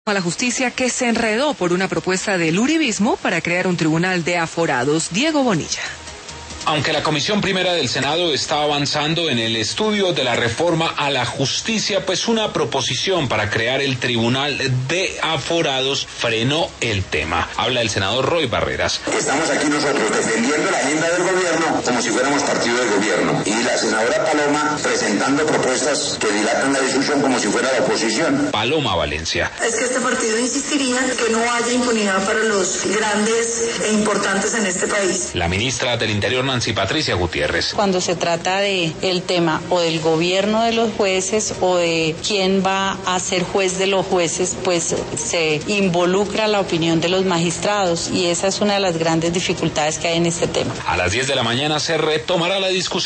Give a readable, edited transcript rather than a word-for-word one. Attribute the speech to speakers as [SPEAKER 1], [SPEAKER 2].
[SPEAKER 1] A la justicia que se enredó por una propuesta del uribismo para crear un tribunal de aforados. Diego Bonilla.
[SPEAKER 2] Aunque la Comisión Primera del Senado está avanzando en el estudio de la reforma a la justicia, pues una proposición para crear el Tribunal de Aforados frenó el tema. Habla el senador Roy Barreras.
[SPEAKER 3] Estamos aquí nosotros defendiendo la agenda del gobierno como si fuéramos partido del gobierno. Y la senadora Paloma presentando propuestas que dilatan la discusión como si fuera la oposición.
[SPEAKER 2] Paloma Valencia.
[SPEAKER 4] Es que este partido insistiría que no haya impunidad para los grandes e importantes en este país.
[SPEAKER 2] La ministra del Interior, Nancy Patricia Gutiérrez.
[SPEAKER 5] Cuando se trata de el tema o del gobierno de los jueces o de quién va a ser juez de los jueces, pues se involucra la opinión de los magistrados y esa es una de las grandes dificultades que hay en este tema.
[SPEAKER 2] A las 10 de la mañana se retomará la discusión.